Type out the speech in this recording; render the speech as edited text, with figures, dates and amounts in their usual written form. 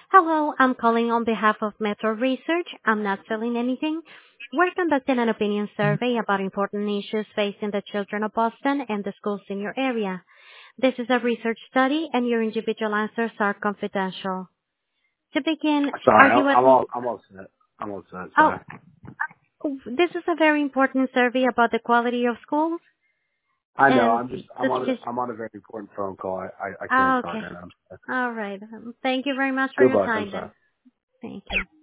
Hello, I'm calling on behalf of Metro Research. I'm not selling anything. We're conducting an opinion survey about important issues facing the children of Boston and the schools in your area. This is a research study, and your individual answers are confidential. To begin, are Sorry, you at... I'm all set. I'm all set. Oh, Sorry. this is a very important survey about the quality of schools, I know. and I'm this on is... I'm on a very important phone call. I can't Oh, talk okay. right now. I'm sorry. All right. Thank you very much for your Good luck. I'm time sorry. then. Thank you.